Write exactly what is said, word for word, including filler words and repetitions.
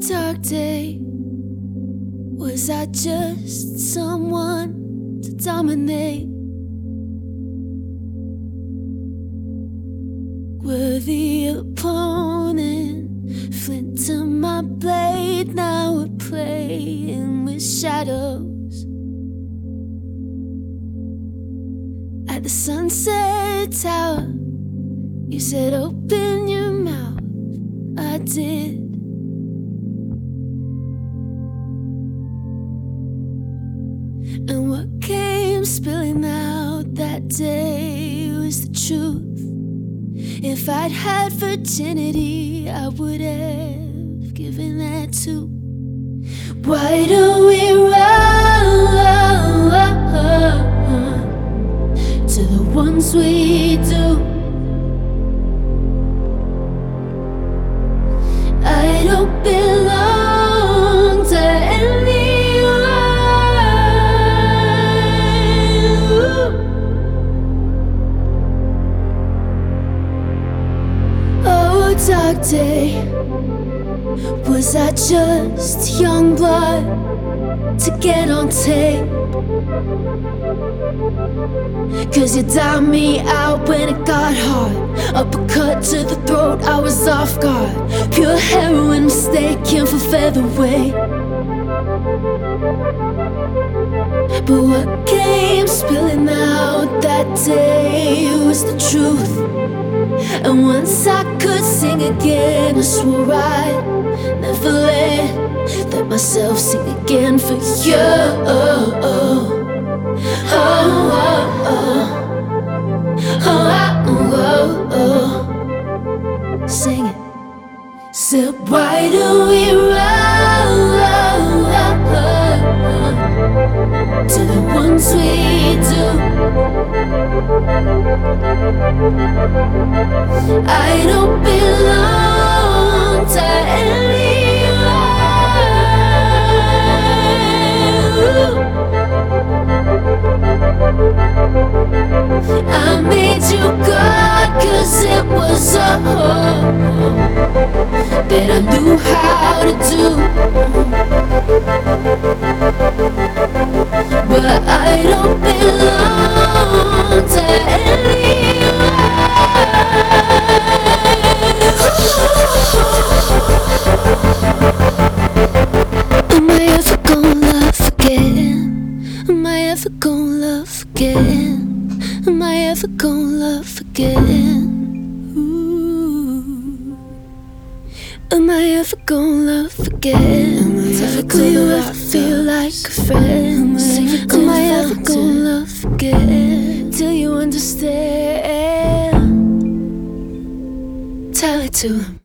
dark day, was I just someone to dominate? Worthy opponent, flint to my blade. Now we're playing with shadows. At the Sunset Tower, you said open your mouth. I did. And what came spilling out that day was the truth. If I'd had virginity, I would have given that too. Why do we run to the ones we do? I don't belong to anyone. Oh, dark day, was I just young blood to get on tape? Cause you dialed me out when it got hard. Uppercut to the throat, I was off guard. Pure heroin mistaken for featherweight. But what came spilling out that day was the truth. And once I could sing again, I swore I'd never let, let myself sing again for you. Oh, oh, oh, oh, oh, oh, oh. Sing it. Said, why do we run to the ones we do? I don't belong to anyone. I made you God cause it was a hope that I knew how to do. But I don't belong to anyone. Am I ever gonna love again? Am I ever gonna love again? Am I ever gonna love again? Ooh. Am I ever gonna love again? Am I ever Do you ever feel like a friend? Am I ever gonna love again? Till you understand. Tell it to him.